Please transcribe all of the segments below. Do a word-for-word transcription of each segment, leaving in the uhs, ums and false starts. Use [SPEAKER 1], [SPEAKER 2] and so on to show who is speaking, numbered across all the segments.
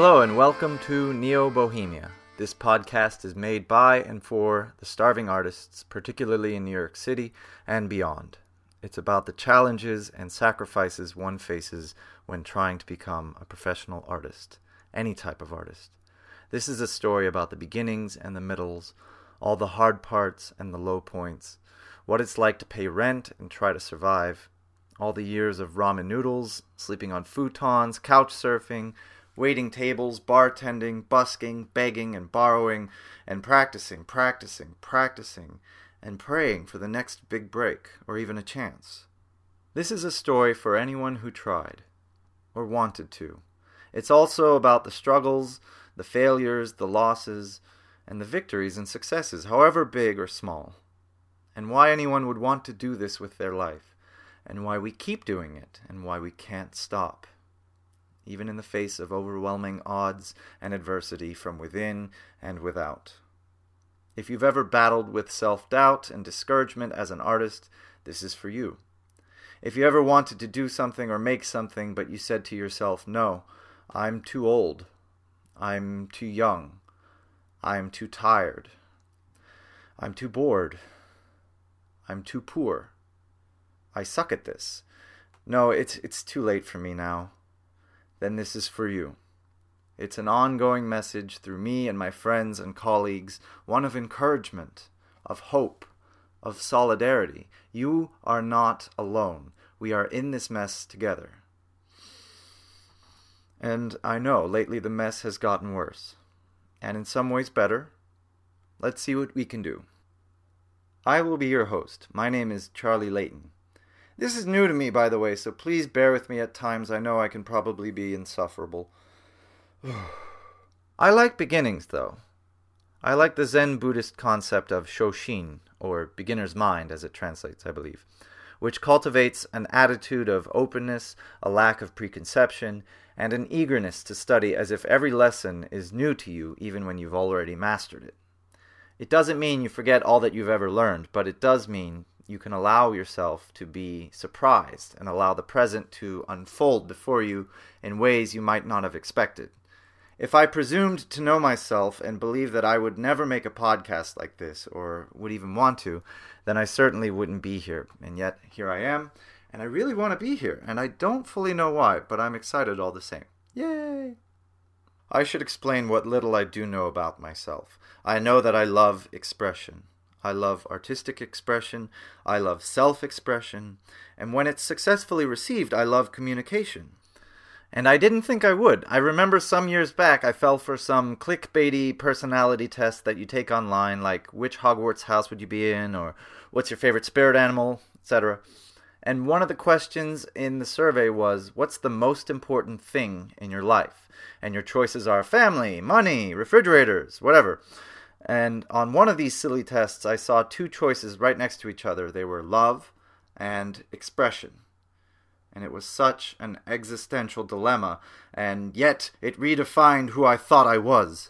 [SPEAKER 1] Hello and welcome to Neo Bohemia. This podcast is made by and for the starving artists, particularly in New York City and beyond. It's about the challenges and sacrifices one faces when trying to become a professional artist, any type of artist. This is a story about the beginnings and the middles, all the hard parts and the low points, what it's like to pay rent and try to survive, all the years of ramen noodles, sleeping on futons, couch surfing, waiting tables, bartending, busking, begging, and borrowing, and practicing, practicing, practicing, and praying for the next big break, or even a chance. This is a story for anyone who tried, or wanted to. It's also about the struggles, the failures, the losses, and the victories and successes, however big or small, and why anyone would want to do this with their life, and why we keep doing it, and why we can't stop, even in the face of overwhelming odds and adversity from within and without. If you've ever battled with self-doubt and discouragement as an artist, this is for you. If you ever wanted to do something or make something, but you said to yourself, no, I'm too old, I'm too young, I'm too tired, I'm too bored, I'm too poor, I suck at this, no, it's it's too late for me now, then this is for you. It's an ongoing message through me and my friends and colleagues, one of encouragement, of hope, of solidarity. You are not alone. We are in this mess together. And I know lately the mess has gotten worse, and in some ways better. Let's see what we can do. I will be your host. My name is Charlie Layton. This is new to me, by the way, so please bear with me at times. I know I can probably be insufferable. I like beginnings, though. I like the Zen Buddhist concept of Shoshin, or beginner's mind as it translates, I believe, which cultivates an attitude of openness, a lack of preconception, and an eagerness to study as if every lesson is new to you even when you've already mastered it. It doesn't mean you forget all that you've ever learned, but it does mean you can allow yourself to be surprised and allow the present to unfold before you in ways you might not have expected. If I presumed to know myself and believe that I would never make a podcast like this, or would even want to, then I certainly wouldn't be here. And yet, here I am, and I really want to be here, and I don't fully know why, but I'm excited all the same. Yay! I should explain what little I do know about myself. I know that I love expression. I love artistic expression, I love self-expression, and when it's successfully received, I love communication. And I didn't think I would. I remember some years back I fell for some clickbaity personality test that you take online, like which Hogwarts house would you be in, or what's your favorite spirit animal, et cetera. And one of the questions in the survey was, what's the most important thing in your life? And your choices are family, money, refrigerators, whatever. And on one of these silly tests, I saw two choices right next to each other. They were love and expression. And it was such an existential dilemma, and yet it redefined who I thought I was.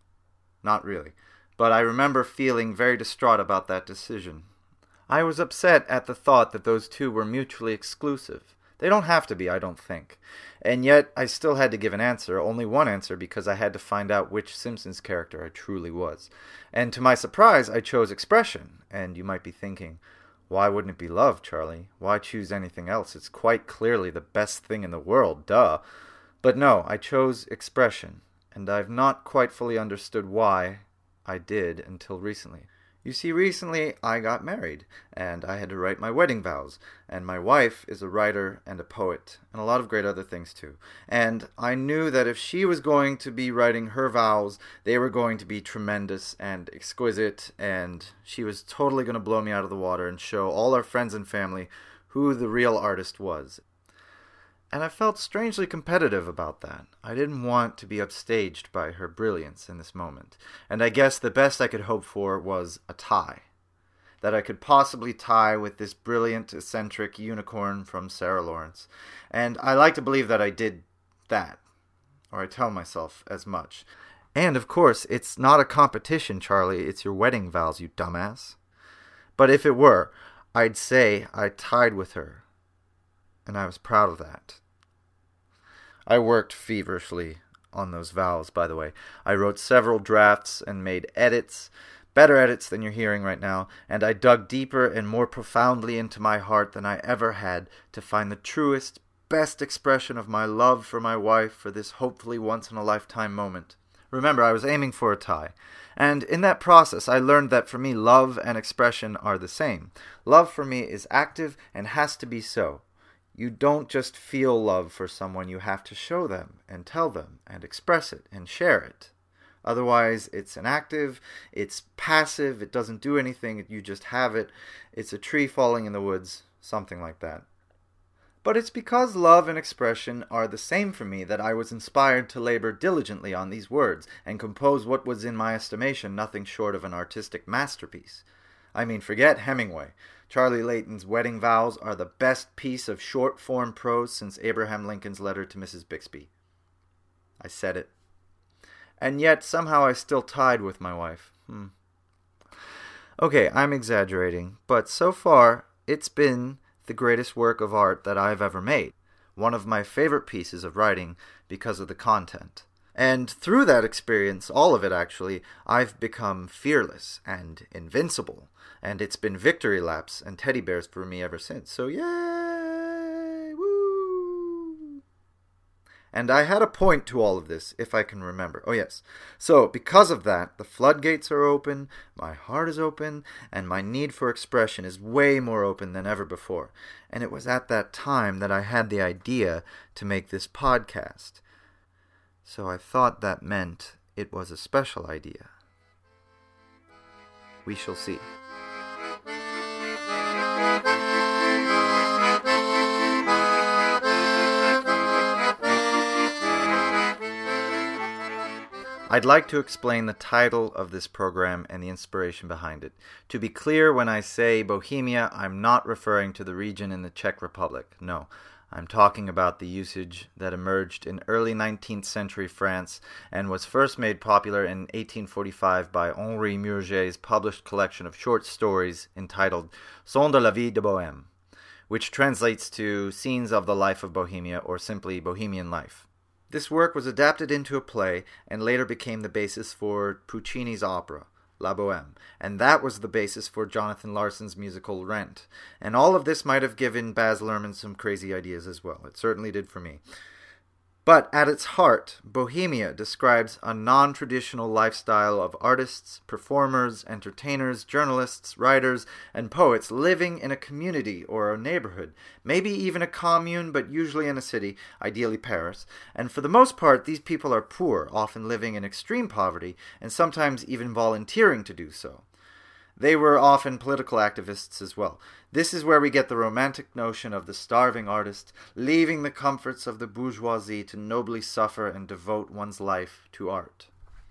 [SPEAKER 1] Not really, but I remember feeling very distraught about that decision. I was upset at the thought that those two were mutually exclusive. They don't have to be, I don't think. And yet, I still had to give an answer, only one answer, because I had to find out which Simpsons character I truly was. And to my surprise, I chose expression. And you might be thinking, why wouldn't it be love, Charlie? Why choose anything else? It's quite clearly the best thing in the world, duh. But no, I chose expression, and I've not quite fully understood why I did until recently. You see, recently I got married, and I had to write my wedding vows, and my wife is a writer and a poet, and a lot of great other things too. And I knew that if she was going to be writing her vows, they were going to be tremendous and exquisite, and she was totally going to blow me out of the water and show all our friends and family who the real artist was. And I felt strangely competitive about that. I didn't want to be upstaged by her brilliance in this moment. And I guess the best I could hope for was a tie. That I could possibly tie with this brilliant, eccentric unicorn from Sarah Lawrence. And I like to believe that I did that. Or I tell myself as much. And of course, it's not a competition, Charlie. It's your wedding vows, you dumbass. But if it were, I'd say I tied with her. And I was proud of that. I worked feverishly on those vows, by the way. I wrote several drafts and made edits, better edits than you're hearing right now, and I dug deeper and more profoundly into my heart than I ever had to find the truest, best expression of my love for my wife for this hopefully once-in-a-lifetime moment. Remember, I was aiming for a tie. And in that process, I learned that for me, love and expression are the same. Love for me is active and has to be so. You don't just feel love for someone, you have to show them and tell them and express it and share it. Otherwise, it's inactive, it's passive, it doesn't do anything, you just have it. It's a tree falling in the woods, something like that. But it's because love and expression are the same for me that I was inspired to labor diligently on these words and compose what was in my estimation nothing short of an artistic masterpiece. I mean, forget Hemingway. Charlie Layton's wedding vows are the best piece of short-form prose since Abraham Lincoln's letter to Missus Bixby. I said it. And yet, somehow I still tied with my wife. Hmm. Okay, I'm exaggerating, but so far, it's been the greatest work of art that I've ever made. One of my favorite pieces of writing because of the content. And through that experience, all of it actually, I've become fearless and invincible. And it's been victory laps and teddy bears for me ever since. So yay! Woo! And I had a point to all of this, if I can remember. Oh yes. So, because of that, the floodgates are open, my heart is open, and my need for expression is way more open than ever before. And it was at that time that I had the idea to make this podcast. So I thought that meant it was a special idea. We shall see. I'd like to explain the title of this program and the inspiration behind it. To be clear, when I say Bohemia, I'm not referring to the region in the Czech Republic. No, I'm talking about the usage that emerged in early nineteenth century France and was first made popular in eighteen forty-five by Henri Murger's published collection of short stories entitled Sons de la vie de Bohème, which translates to Scenes of the Life of Bohemia or simply Bohemian Life. This work was adapted into a play and later became the basis for Puccini's opera, La Bohème, and that was the basis for Jonathan Larson's musical Rent. And all of this might have given Baz Luhrmann some crazy ideas as well. It certainly did for me. But at its heart, Bohemia describes a non-traditional lifestyle of artists, performers, entertainers, journalists, writers, and poets living in a community or a neighborhood, maybe even a commune, but usually in a city, ideally Paris. And for the most part, these people are poor, often living in extreme poverty, and sometimes even volunteering to do so. They were often political activists as well. This is where we get the romantic notion of the starving artist, leaving the comforts of the bourgeoisie to nobly suffer and devote one's life to art.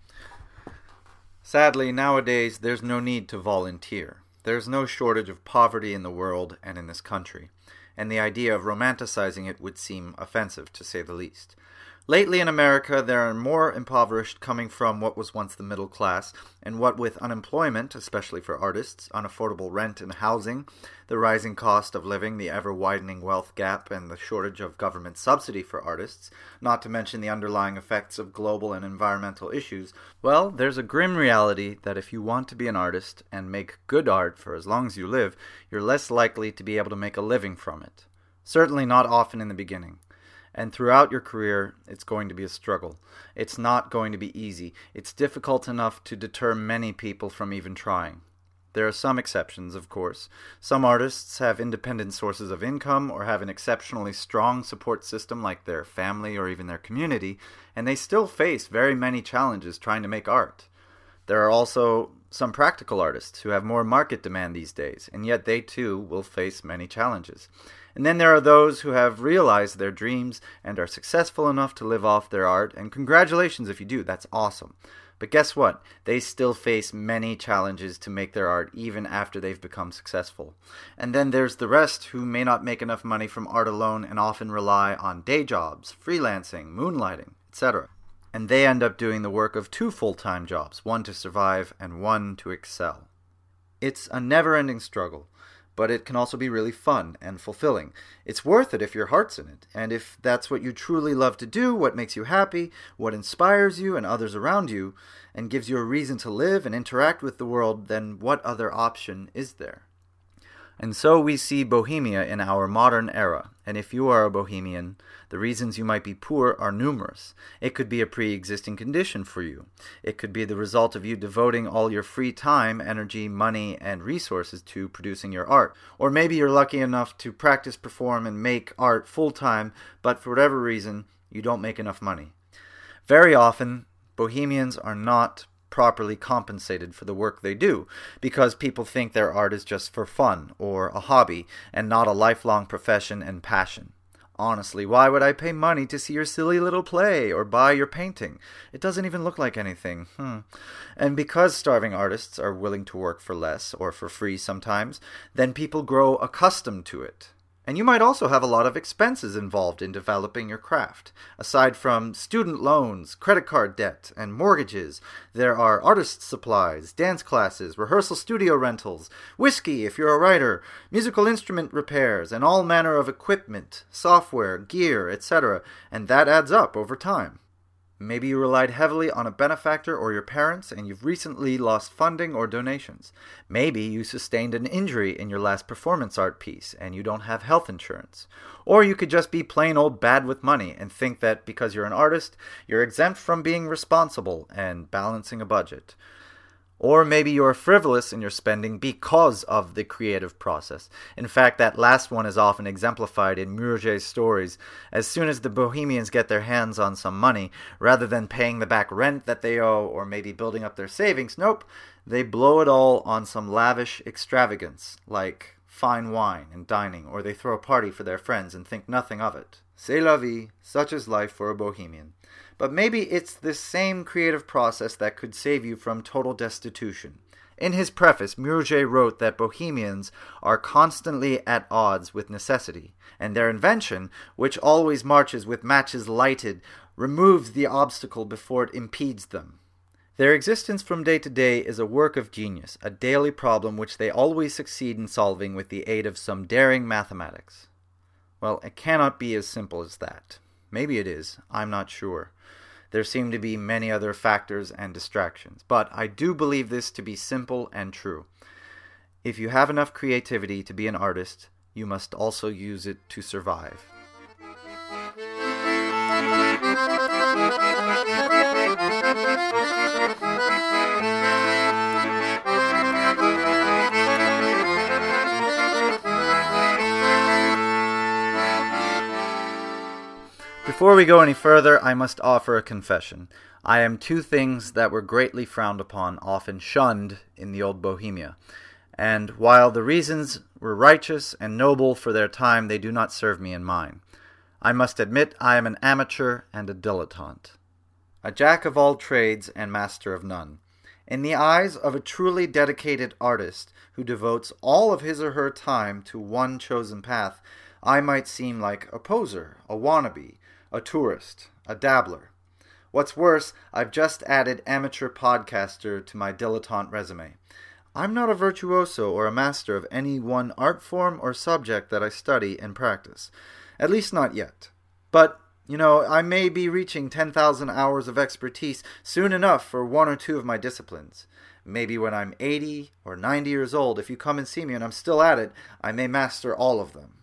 [SPEAKER 1] Sadly, nowadays, there's no need to volunteer. There's no shortage of poverty in the world and in this country, and the idea of romanticizing it would seem offensive, to say the least. Lately in America, there are more impoverished coming from what was once the middle class, and what with unemployment, especially for artists, unaffordable rent and housing, the rising cost of living, the ever-widening wealth gap, and the shortage of government subsidy for artists, not to mention the underlying effects of global and environmental issues, well, there's a grim reality that if you want to be an artist and make good art for as long as you live, you're less likely to be able to make a living from it. Certainly not often in the beginning. And throughout your career, it's going to be a struggle. It's not going to be easy. It's difficult enough to deter many people from even trying. There are some exceptions, of course. Some artists have independent sources of income or have an exceptionally strong support system like their family or even their community, and they still face very many challenges trying to make art. There are also some practical artists who have more market demand these days, and yet they too will face many challenges. And then there are those who have realized their dreams and are successful enough to live off their art, and congratulations if you do, that's awesome. But guess what? They still face many challenges to make their art even after they've become successful. And then there's the rest who may not make enough money from art alone and often rely on day jobs, freelancing, moonlighting, et cetera. And they end up doing the work of two full-time jobs, one to survive and one to excel. It's a never-ending struggle. but it can also be really fun and fulfilling. It's worth it if your heart's in it, and if that's what you truly love to do, what makes you happy, what inspires you and others around you, and gives you a reason to live and interact with the world, then what other option is there? And so we see Bohemia in our modern era, and if you are a Bohemian, the reasons you might be poor are numerous. It could be a pre-existing condition for you. It could be the result of you devoting all your free time, energy, money, and resources to producing your art. Or maybe you're lucky enough to practice, perform, and make art full-time, but for whatever reason, you don't make enough money. Very often, Bohemians are not properly compensated for the work they do, because people think their art is just for fun or a hobby and not a lifelong profession and passion. Honestly, why would I pay money to see your silly little play or buy your painting? It doesn't even look like anything. Hmm. And because starving artists are willing to work for less or for free sometimes, then people grow accustomed to it. And you might also have a lot of expenses involved in developing your craft. Aside from student loans, credit card debt, and mortgages, there are artist supplies, dance classes, rehearsal studio rentals, whiskey if you're a writer, musical instrument repairs, and all manner of equipment, software, gear, et cetera, and that adds up over time. Maybe you relied heavily on a benefactor or your parents and you've recently lost funding or donations. Maybe you sustained an injury in your last performance art piece and you don't have health insurance. Or you could just be plain old bad with money and think that because you're an artist, you're exempt from being responsible and balancing a budget. Or maybe you're frivolous in your spending because of the creative process. In fact, that last one is often exemplified in Murger's stories. As soon as the Bohemians get their hands on some money, rather than paying the back rent that they owe or maybe building up their savings, nope, they blow it all on some lavish extravagance, like fine wine and dining, or they throw a party for their friends and think nothing of it. C'est la vie, such is life for a Bohemian. But maybe it's this same creative process that could save you from total destitution. In his preface, Murger wrote that Bohemians are constantly at odds with necessity, and their invention, which always marches with matches lighted, removes the obstacle before it impedes them. Their existence from day to day is a work of genius, a daily problem which they always succeed in solving with the aid of some daring mathematics. Well, it cannot be as simple as that. Maybe it is, I'm not sure. There seem to be many other factors and distractions, but I do believe this to be simple and true. If you have enough creativity to be an artist, you must also use it to survive. Before we go any further, I must offer a confession. I am two things that were greatly frowned upon, often shunned, in the old Bohemia. And while the reasons were righteous and noble for their time, they do not serve me in mine. I must admit I am an amateur and a dilettante. A jack of all trades and master of none. In the eyes of a truly dedicated artist who devotes all of his or her time to one chosen path, I might seem like a poser, a wannabe, a tourist, a dabbler. What's worse, I've just added amateur podcaster to my dilettante resume. I'm not a virtuoso or a master of any one art form or subject that I study and practice. At least not yet. But, you know, I may be reaching ten thousand hours of expertise soon enough for one or two of my disciplines. Maybe when I'm eighty or ninety years old, if you come and see me and I'm still at it, I may master all of them.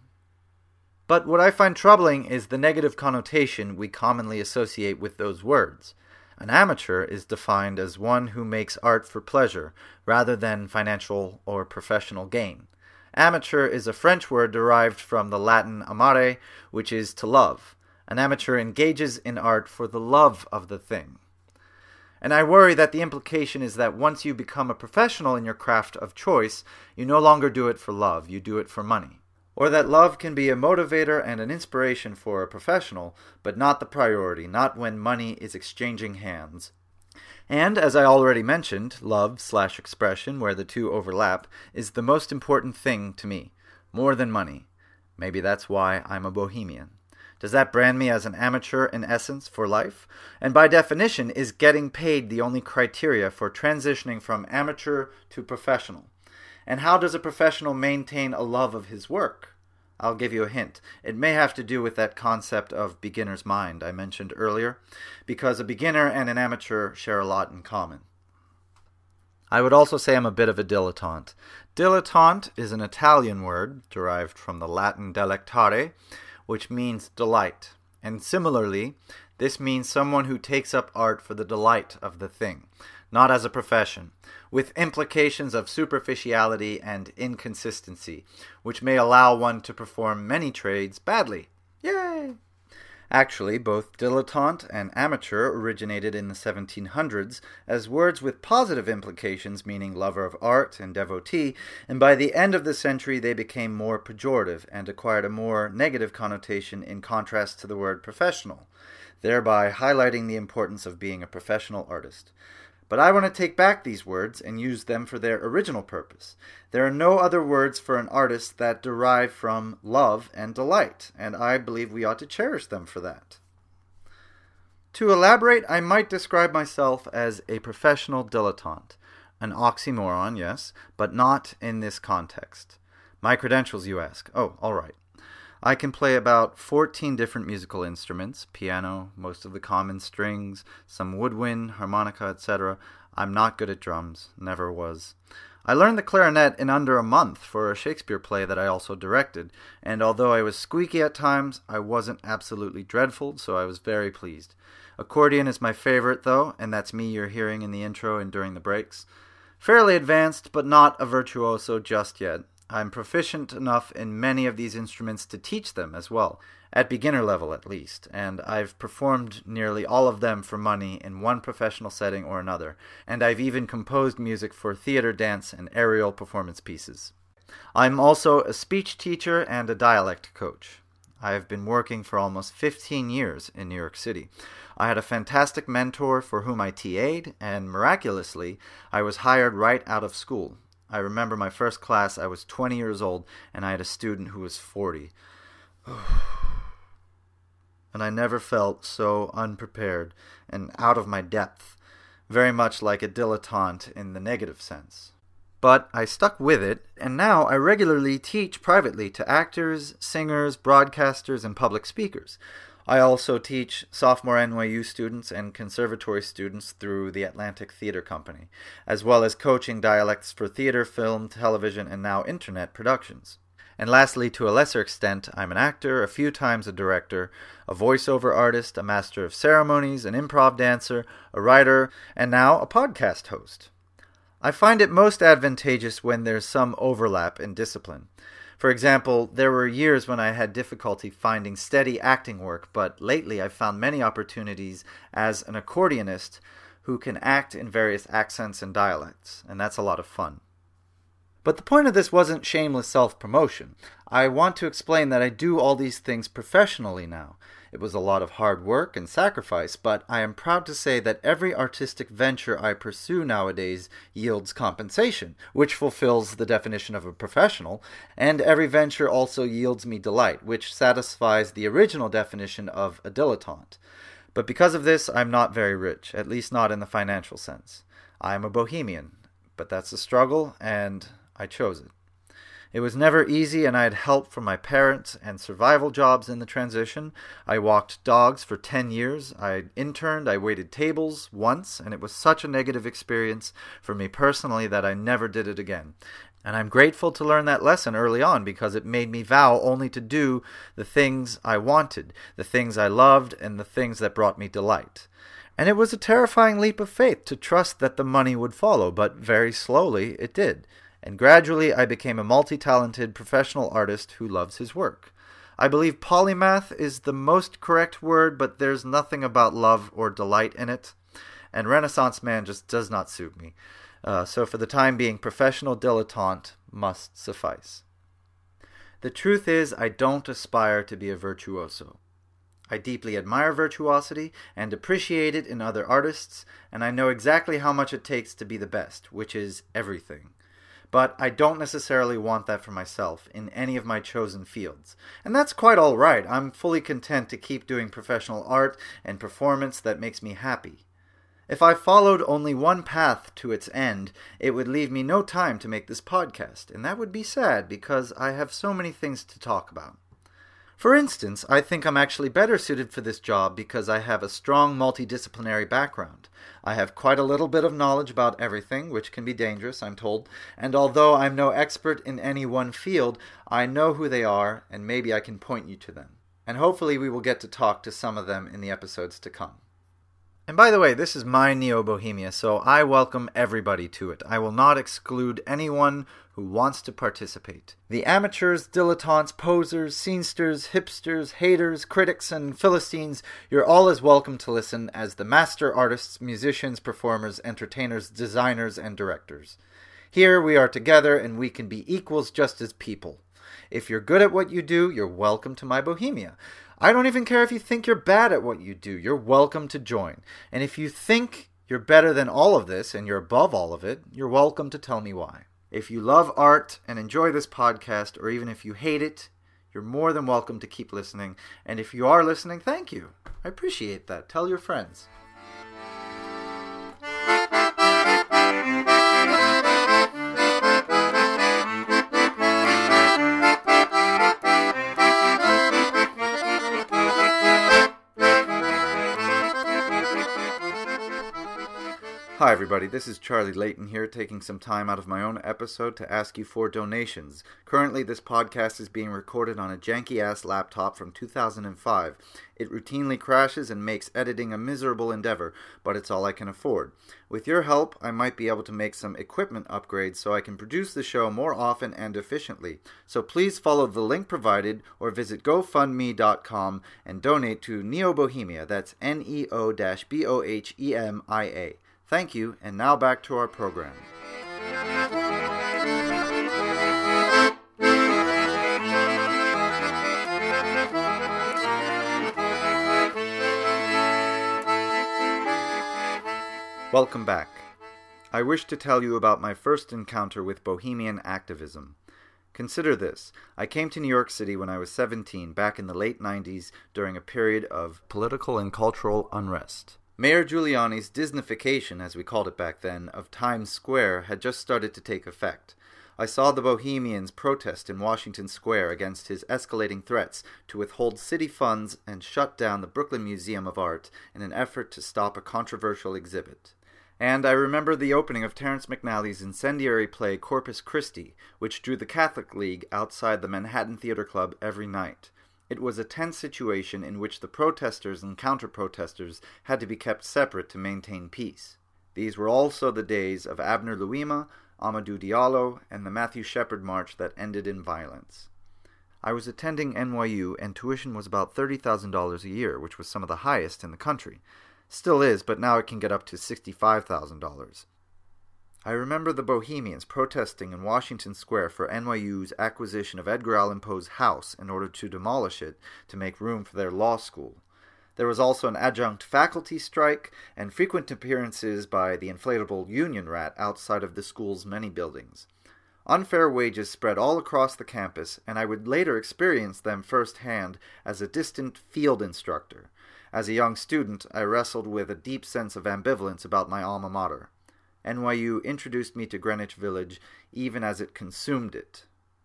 [SPEAKER 1] But what I find troubling is the negative connotation we commonly associate with those words. An amateur is defined as one who makes art for pleasure, rather than financial or professional gain. Amateur is a French word derived from the Latin amare, which is to love. An amateur engages in art for the love of the thing. And I worry that the implication is that once you become a professional in your craft of choice, you no longer do it for love, you do it for money. Or that love can be a motivator and an inspiration for a professional, but not the priority, not when money is exchanging hands. And, as I already mentioned, love slash expression, where the two overlap, is the most important thing to me, more than money. Maybe that's why I'm a Bohemian. Does that brand me as an amateur in essence for life? And by definition, is getting paid the only criteria for transitioning from amateur to professional? And how does a professional maintain a love of his work? I'll give you a hint. It may have to do with that concept of beginner's mind I mentioned earlier, because a beginner and an amateur share a lot in common. I would also say I'm a bit of a dilettante. Dilettante is an Italian word derived from the Latin delectare, which means delight. And similarly, this means someone who takes up art for the delight of the thing, not as a profession, with implications of superficiality and inconsistency, which may allow one to perform many trades badly. Yay! Actually, both dilettante and amateur originated in the seventeen hundreds as words with positive implications, meaning lover of art and devotee, and by the end of the century they became more pejorative and acquired a more negative connotation in contrast to the word professional, thereby highlighting the importance of being a professional artist. But I want to take back these words and use them for their original purpose. There are no other words for an artist that derive from love and delight, and I believe we ought to cherish them for that. To elaborate, I might describe myself as a professional dilettante. An oxymoron, yes, but not in this context. My credentials, you ask. Oh, all right. I can play about fourteen different musical instruments, piano, most of the common strings, some woodwind, harmonica, et cetera. I'm not good at drums, never was. I learned the clarinet in under a month for a Shakespeare play that I also directed, and although I was squeaky at times, I wasn't absolutely dreadful, so I was very pleased. Accordion is my favorite, though, and that's me you're hearing in the intro and during the breaks. Fairly advanced, but not a virtuoso just yet. I'm proficient enough in many of these instruments to teach them as well, at beginner level at least, and I've performed nearly all of them for money in one professional setting or another, and I've even composed music for theater, dance, and aerial performance pieces. I'm also a speech teacher and a dialect coach. I have been working for almost fifteen years in New York City. I had a fantastic mentor for whom I T A'd, and miraculously, I was hired right out of school. I remember my first class, I was twenty years old, and I had a student who was forty. And I never felt so unprepared and out of my depth, very much like a dilettante in the negative sense. But I stuck with it, and now I regularly teach privately to actors, singers, broadcasters, and public speakers. I also teach sophomore N Y U students and conservatory students through the Atlantic Theater Company, as well as coaching dialects for theater, film, television, and now internet productions. And lastly, to a lesser extent, I'm an actor, a few times a director, a voiceover artist, a master of ceremonies, an improv dancer, a writer, and now a podcast host. I find it most advantageous when there's some overlap in discipline. For example, there were years when I had difficulty finding steady acting work, but lately I've found many opportunities as an accordionist who can act in various accents and dialects, and that's a lot of fun. But the point of this wasn't shameless self-promotion. I want to explain that I do all these things professionally now. It was a lot of hard work and sacrifice, but I am proud to say that every artistic venture I pursue nowadays yields compensation, which fulfills the definition of a professional, and every venture also yields me delight, which satisfies the original definition of a dilettante. But because of this, I'm not very rich, at least not in the financial sense. I am a bohemian, but that's a struggle, and I chose it. It was never easy, and I had help from my parents and survival jobs in the transition. I walked dogs for ten years. I interned, I waited tables once, and it was such a negative experience for me personally that I never did it again. And I'm grateful to learn that lesson early on because it made me vow only to do the things I wanted, the things I loved, and the things that brought me delight. And it was a terrifying leap of faith to trust that the money would follow, but very slowly it did. And gradually I became a multi-talented professional artist who loves his work. I believe polymath is the most correct word, but there's nothing about love or delight in it. And Renaissance man just does not suit me. Uh, so for the time being, professional dilettante must suffice. The truth is, I don't aspire to be a virtuoso. I deeply admire virtuosity and appreciate it in other artists, and I know exactly how much it takes to be the best, which is everything. But I don't necessarily want that for myself in any of my chosen fields. And that's quite all right. I'm fully content to keep doing professional art and performance that makes me happy. If I followed only one path to its end, it would leave me no time to make this podcast, and that would be sad because I have so many things to talk about. For instance, I think I'm actually better suited for this job because I have a strong multidisciplinary background. I have quite a little bit of knowledge about everything, which can be dangerous, I'm told, and although I'm no expert in any one field, I know who they are, and maybe I can point you to them. And hopefully we will get to talk to some of them in the episodes to come. And by the way, this is my Neo-Bohemia, so I welcome everybody to it. I will not exclude anyone who wants to participate. The amateurs, dilettantes, posers, scenesters, hipsters, haters, critics, and Philistines, you're all as welcome to listen as the master artists, musicians, performers, entertainers, designers, and directors. Here we are together, and we can be equals just as people. If you're good at what you do, you're welcome to my Bohemia. I don't even care if you think you're bad at what you do. You're welcome to join. And if you think you're better than all of this and you're above all of it, you're welcome to tell me why. If you love art and enjoy this podcast, or even if you hate it, you're more than welcome to keep listening. And if you are listening, thank you. I appreciate that. Tell your friends. Hi everybody, this is Charlie Layton here, taking some time out of my own episode to ask you for donations. Currently, this podcast is being recorded on a janky-ass laptop from two thousand five. It routinely crashes and makes editing a miserable endeavor, but it's all I can afford. With your help, I might be able to make some equipment upgrades so I can produce the show more often and efficiently. So please follow the link provided or visit go fund me dot com and donate to Neo-Bohemia, that's N E O B O H E M I A. Thank you, and now back to our program. Welcome back. I wish to tell you about my first encounter with Bohemian activism. Consider this. I came to New York City when I was seventeen, back in the late nineties, during a period of political and cultural unrest. Mayor Giuliani's Disneyfication, as we called it back then, of Times Square had just started to take effect. I saw the Bohemians protest in Washington Square against his escalating threats to withhold city funds and shut down the Brooklyn Museum of Art in an effort to stop a controversial exhibit. And I remember the opening of Terrence McNally's incendiary play Corpus Christi, which drew the Catholic League outside the Manhattan Theater Club every night. It was a tense situation in which the protesters and counter-protesters had to be kept separate to maintain peace. These were also the days of Abner Louima, Amadou Diallo, and the Matthew Shepard March that ended in violence. I was attending N Y U, and tuition was about thirty thousand dollars a year, which was some of the highest in the country. Still is, but now it can get up to sixty-five thousand dollars. I remember the Bohemians protesting in Washington Square for N Y U's acquisition of Edgar Allan Poe's house in order to demolish it to make room for their law school. There was also an adjunct faculty strike and frequent appearances by the inflatable Union Rat outside of the school's many buildings. Unfair wages spread all across the campus, and I would later experience them firsthand as a distant field instructor. As a young student, I wrestled with a deep sense of ambivalence about my alma mater. N Y U introduced me to Greenwich Village, even as it consumed it.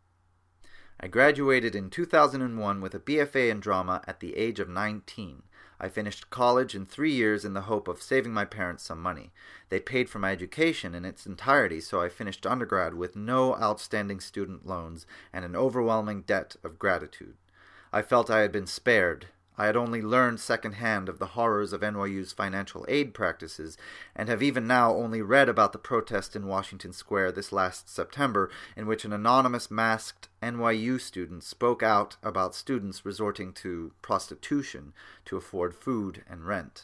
[SPEAKER 1] I graduated in two thousand one with a B F A in drama at the age of nineteen. I finished college in three years in the hope of saving my parents some money. They paid for my education in its entirety, so I finished undergrad with no outstanding student loans and an overwhelming debt of gratitude. I felt I had been spared. I had only learned secondhand of the horrors of N Y U's financial aid practices, and have even now only read about the protest in Washington Square this last September, in which an anonymous masked N Y U student spoke out about students resorting to prostitution to afford food and rent.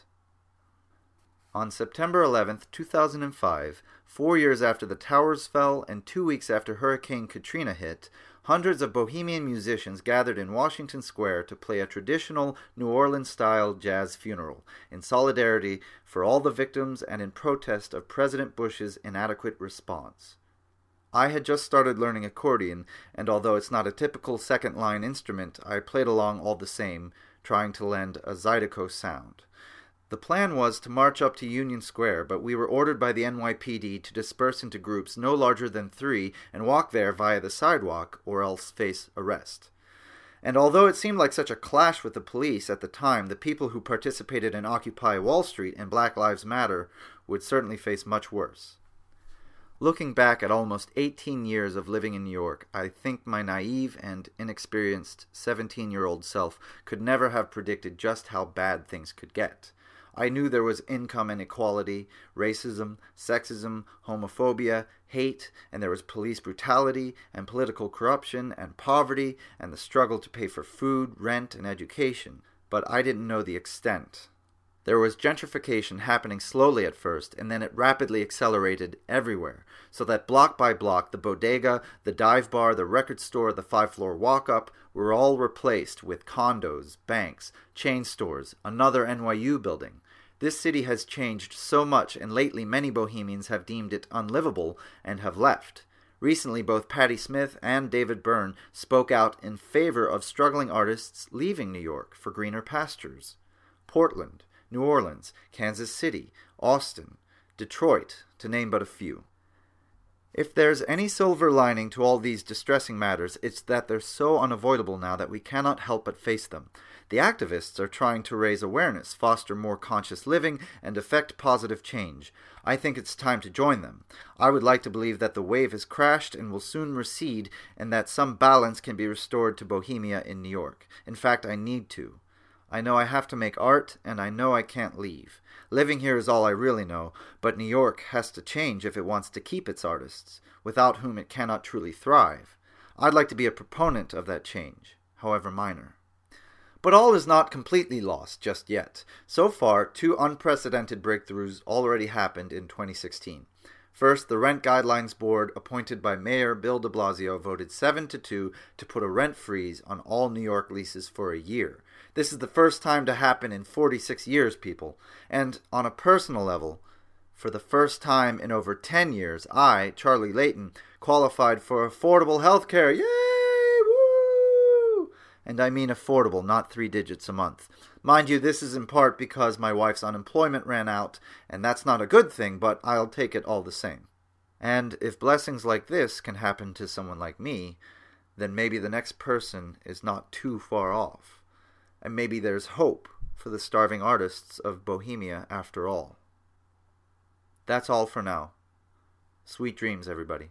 [SPEAKER 1] On September eleventh, two thousand five, four years after the towers fell and two weeks after Hurricane Katrina hit, hundreds of Bohemian musicians gathered in Washington Square to play a traditional New Orleans-style jazz funeral, in solidarity for all the victims and in protest of President Bush's inadequate response. I had just started learning accordion, and although it's not a typical second-line instrument, I played along all the same, trying to lend a Zydeco sound. The plan was to march up to Union Square, but we were ordered by the N Y P D to disperse into groups no larger than three and walk there via the sidewalk or else face arrest. And although it seemed like such a clash with the police at the time, the people who participated in Occupy Wall Street and Black Lives Matter would certainly face much worse. Looking back at almost eighteen years of living in New York, I think my naive and inexperienced seventeen-year-old self could never have predicted just how bad things could get. I knew there was income inequality, racism, sexism, homophobia, hate, and there was police brutality, and political corruption, and poverty, and the struggle to pay for food, rent, and education. But I didn't know the extent. There was gentrification happening slowly at first, and then it rapidly accelerated everywhere, so that block by block the bodega, the dive bar, the record store, the five-floor walk-up were all replaced with condos, banks, chain stores, another N Y U building. This city has changed so much, and lately many Bohemians have deemed it unlivable and have left. Recently, both Patti Smith and David Byrne spoke out in favor of struggling artists leaving New York for greener pastures. Portland, New Orleans, Kansas City, Austin, Detroit, to name but a few. If there's any silver lining to all these distressing matters, it's that they're so unavoidable now that we cannot help but face them. The activists are trying to raise awareness, foster more conscious living, and effect positive change. I think it's time to join them. I would like to believe that the wave has crashed and will soon recede, and that some balance can be restored to Bohemia in New York. In fact, I need to. I know I have to make art, and I know I can't leave. Living here is all I really know, but New York has to change if it wants to keep its artists, without whom it cannot truly thrive. I'd like to be a proponent of that change, however minor. But all is not completely lost just yet. So far, two unprecedented breakthroughs already happened in twenty sixteen. First, the Rent Guidelines Board, appointed by Mayor Bill de Blasio, voted seven to two to put a rent freeze on all New York leases for a year. This is the first time to happen in forty-six years, people. And on a personal level, for the first time in over ten years, I, Charlie Layton, qualified for affordable health care. Yay! Woo! And I mean affordable, not three digits a month. Mind you, this is in part because my wife's unemployment ran out, and that's not a good thing, but I'll take it all the same. And if blessings like this can happen to someone like me, then maybe the next person is not too far off. And maybe there's hope for the starving artists of Bohemia after all. That's all for now. Sweet dreams, everybody.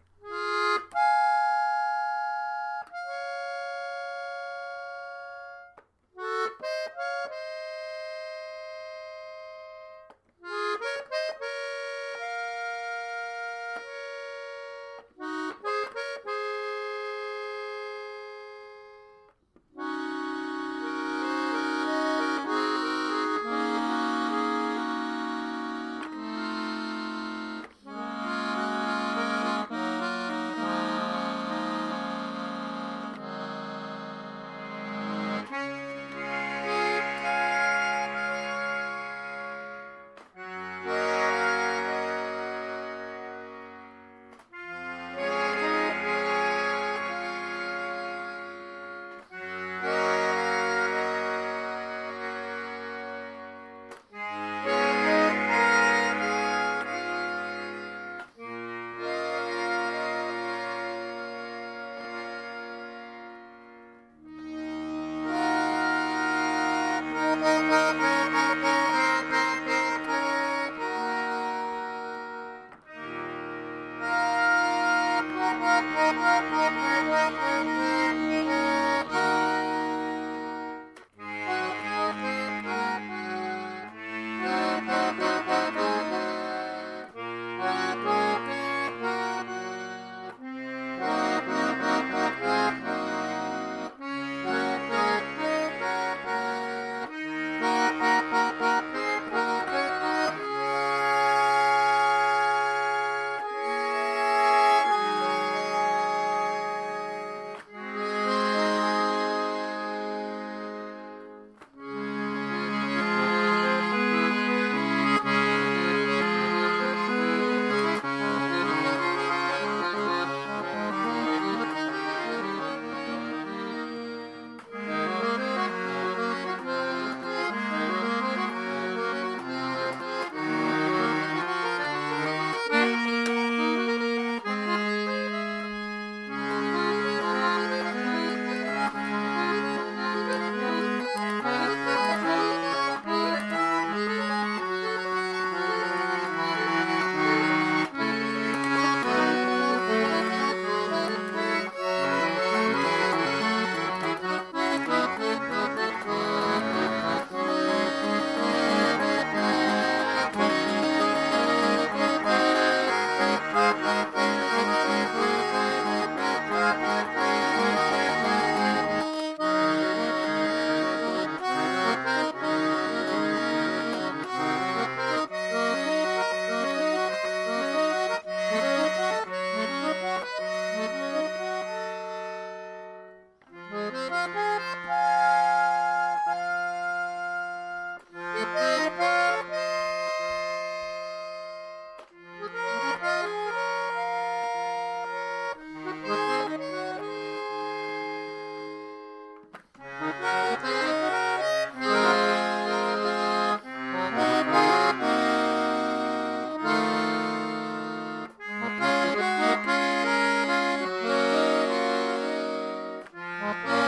[SPEAKER 2] Thank you.